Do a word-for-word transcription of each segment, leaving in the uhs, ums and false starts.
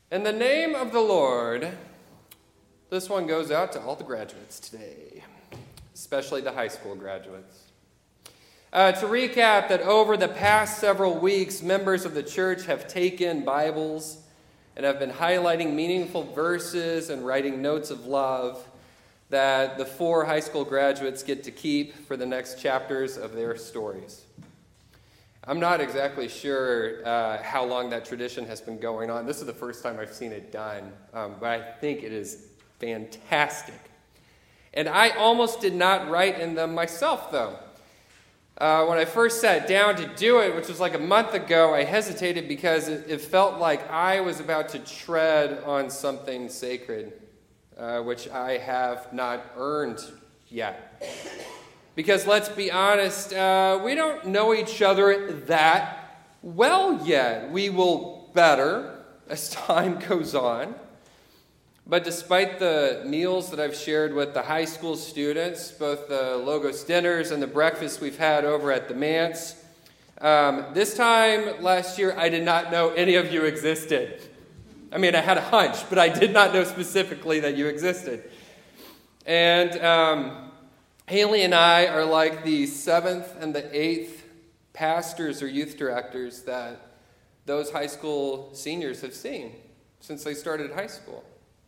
In the name of the Lord, this one goes out to all the graduates today, especially the high school graduates. Uh, to recap, that over the past several weeks, members of the church have taken Bibles and have been highlighting meaningful verses and writing notes of love that the four high school graduates get to keep for the next chapters of their stories. I'm not exactly sure uh, how long that tradition has been going on. This is the first time I've seen it done, um, but I think it is fantastic. And I almost did not write in them myself, though. Uh, when I first sat down to do it, which was like a month ago, I hesitated because it, it felt like I was about to tread on something sacred, uh, which I have not earned yet. Because let's be honest, uh, we don't know each other that well yet. We will better as time goes on. But despite the meals that I've shared with the high school students, both the Logos dinners and the breakfast we've had over at the Manse, um, this time last year I did not know any of you existed. I mean, I had a hunch, but I did not know specifically that you existed. And um, Haley and I are like the seventh and the eighth pastors or youth directors that those high school seniors have seen since they started high school,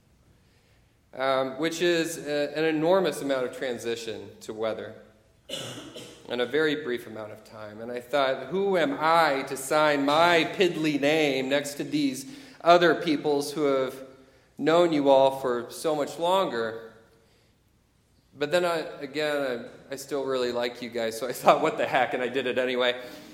um, which is a, an enormous amount of transition to weather in a very brief amount of time. And I thought, who am I to sign my piddly name next to these other peoples who have known you all for so much longer? But then, I, again, I, I still really like you guys, so I thought, what the heck, and I did it anyway.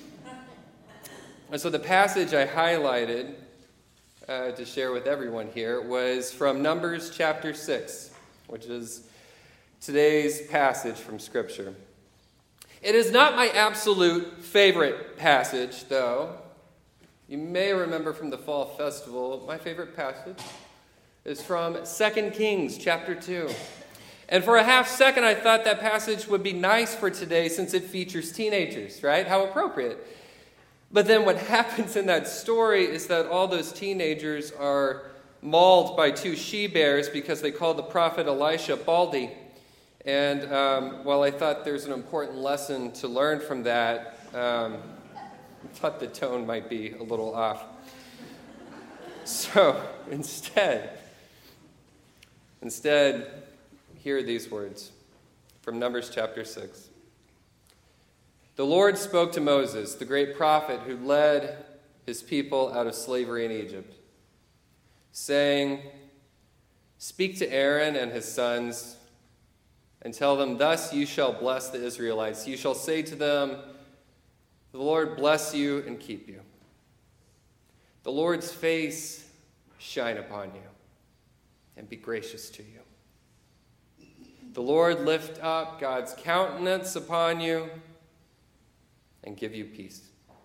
And so the passage I highlighted uh, to share with everyone here was from Numbers chapter six, which is today's passage from Scripture. It is not my absolute favorite passage, though. You may remember from the Fall Festival, my favorite passage is from Second Kings chapter two. And for a half second, I thought that passage would be nice for today since it features teenagers, right? How appropriate. But then what happens in that story is that all those teenagers are mauled by two she-bears because they call the prophet Elisha Baldy. And um, while I thought there's an important lesson to learn from that, um, I thought the tone might be a little off. So instead, instead, hear these words from Numbers chapter six. The Lord spoke to Moses, the great prophet who led his people out of slavery in Egypt, saying, "Speak to Aaron and his sons and tell them, thus you shall bless the Israelites. You shall say to them, the Lord bless you and keep you. The Lord's face shine upon you and be gracious to you. The Lord lift up God's countenance upon you and give you peace."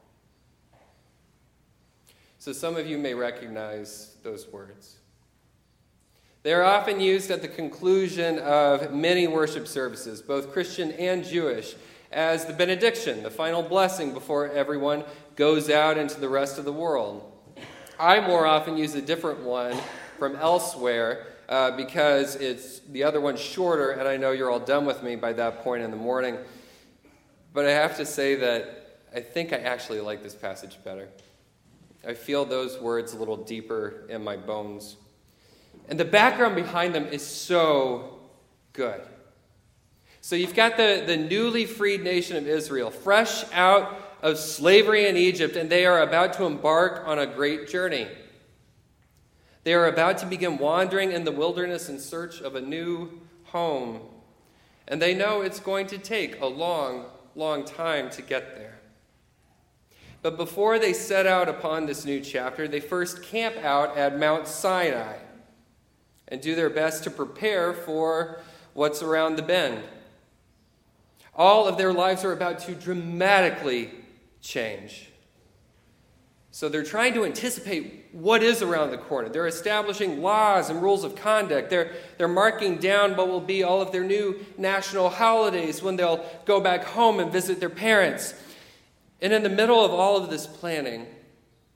So some of you may recognize those words. They are often used at the conclusion of many worship services, both Christian and Jewish, as the benediction, the final blessing before everyone goes out into the rest of the world. I more often use a different one from elsewhere, Uh, because it's the other one's shorter, and I know you're all done with me by that point in the morning. But I have to say that I think I actually like this passage better. I feel those words a little deeper in my bones. And the background behind them is so good. So you've got the, the newly freed nation of Israel, fresh out of slavery in Egypt, and they are about to embark on a great journey. They are about to begin wandering in the wilderness in search of a new home. And they know it's going to take a long, long time to get there. But before they set out upon this new chapter, they first camp out at Mount Sinai and do their best to prepare for what's around the bend. All of their lives are about to dramatically change. So they're trying to anticipate what is around the corner. They're establishing laws and rules of conduct. They're, they're marking down what will be all of their new national holidays when they'll go back home and visit their parents. And in the middle of all of this planning,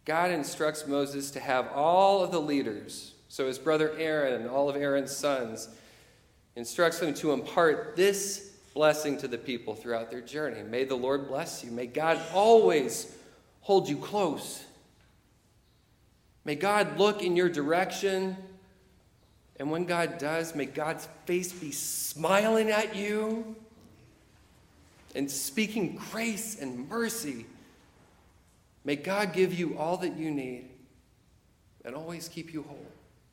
God instructs Moses to have all of the leaders, so his brother Aaron and all of Aaron's sons, instructs them to impart this blessing to the people throughout their journey. May the Lord bless you. May God always hold you close. May God look in your direction. And when God does, may God's face be smiling at you and speaking grace and mercy. May God give you all that you need and always keep you whole.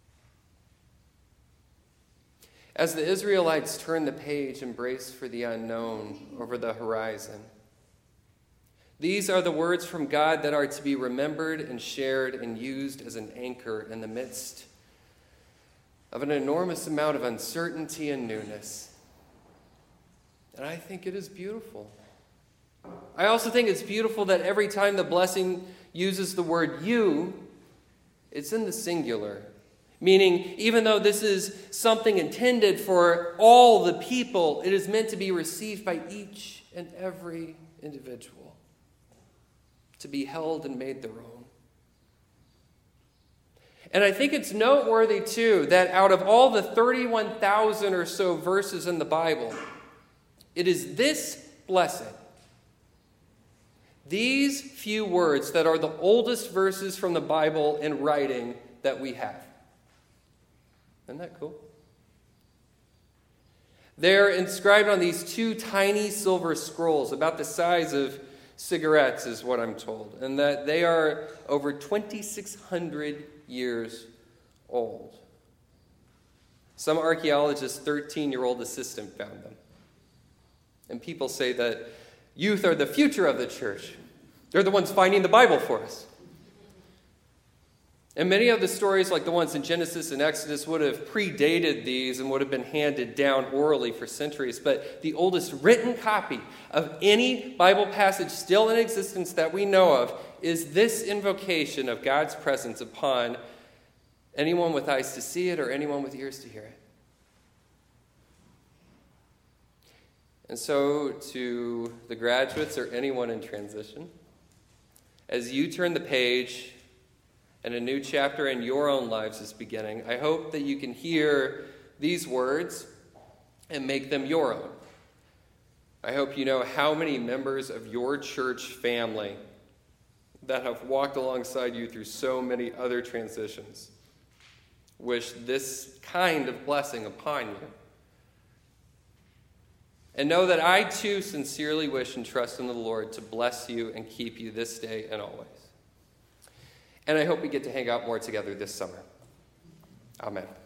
As the Israelites turn the page and brace for the unknown over the horizon, these are the words from God that are to be remembered and shared and used as an anchor in the midst of an enormous amount of uncertainty and newness. And I think it is beautiful. I also think it's beautiful that every time the blessing uses the word you, it's in the singular. Meaning, even though this is something intended for all the people, it is meant to be received by each and every individual, to be held and made their own. And I think it's noteworthy, too, that out of all the thirty-one thousand or so verses in the Bible, it is this blessing, these few words that are the oldest verses from the Bible in writing that we have. Isn't that cool? They're inscribed on these two tiny silver scrolls, about the size of cigarettes, is what I'm told, and that they are over twenty-six hundred years old. Some archaeologists' thirteen-year-old assistant found them. And people say that youth are the future of the church. They're the ones finding the Bible for us. And many of the stories, like the ones in Genesis and Exodus, would have predated these and would have been handed down orally for centuries. But the oldest written copy of any Bible passage still in existence that we know of is this invocation of God's presence upon anyone with eyes to see it or anyone with ears to hear it. And so, to the graduates or anyone in transition, as you turn the page and a new chapter in your own lives is beginning, I hope that you can hear these words and make them your own. I hope you know how many members of your church family that have walked alongside you through so many other transitions wish this kind of blessing upon you. And know that I too sincerely wish and trust in the Lord to bless you and keep you this day and always. And I hope we get to hang out more together this summer. Amen.